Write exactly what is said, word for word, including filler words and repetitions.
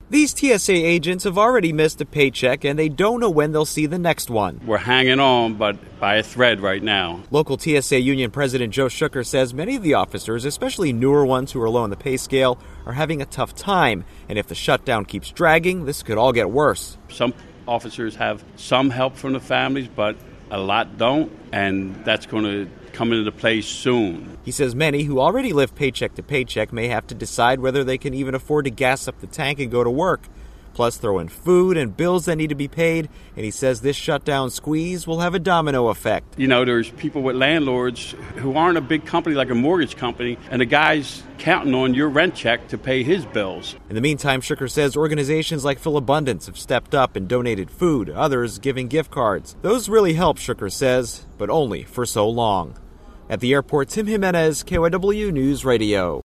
These T S A agents have already missed a paycheck, and they don't know when they'll see the next one. We're hanging on, but by a thread right now. Local T S A union president Joe Schucker says many of the officers, especially newer ones who are low on the pay scale, are having a tough time. And if the shutdown keeps dragging, this could all get worse. Some officers have some help from the families, but a lot don't, and that's going to come into play soon. He says many who already live paycheck to paycheck may have to decide whether they can even afford to gas up the tank and go to work. Plus throw in food and bills that need to be paid, and he says this shutdown squeeze will have a domino effect. You know, there's people with landlords who aren't a big company like a mortgage company, and the guy's counting on your rent check to pay his bills. In the meantime, Schucker says organizations like Philabundance have stepped up and donated food, others giving gift cards. Those really help, Schucker says, but only for so long. At the airport, Tim Jimenez, K Y W News Radio.